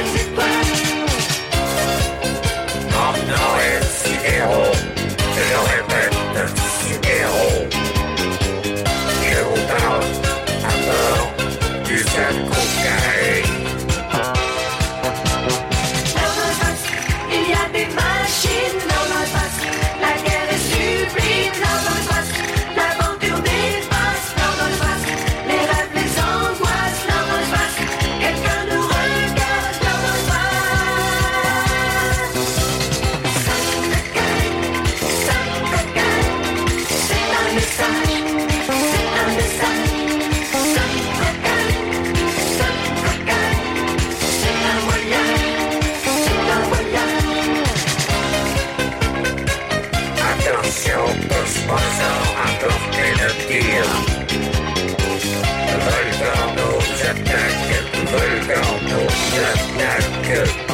c'est quoi? Maintenant est Figaro, je le répète, Figaro. Je vous parle à bord du seul cocaïne. Dans l'espace, il y a des machines. Dans l'espace, la guerre est sublime. Dans l'espace, l'aventure dépasse. Dans l'espace, les rêves, les angoisses. Dans l'espace, quelqu'un nous regarde. Dans l'espace, ça cocaïne, c'est un message, c'est un message. Ça cocaïne, c'est un voyage, c'est un voyage. Attention, sponsor à portée de tir. Le volcan nous attaque, le volcan nous attaque.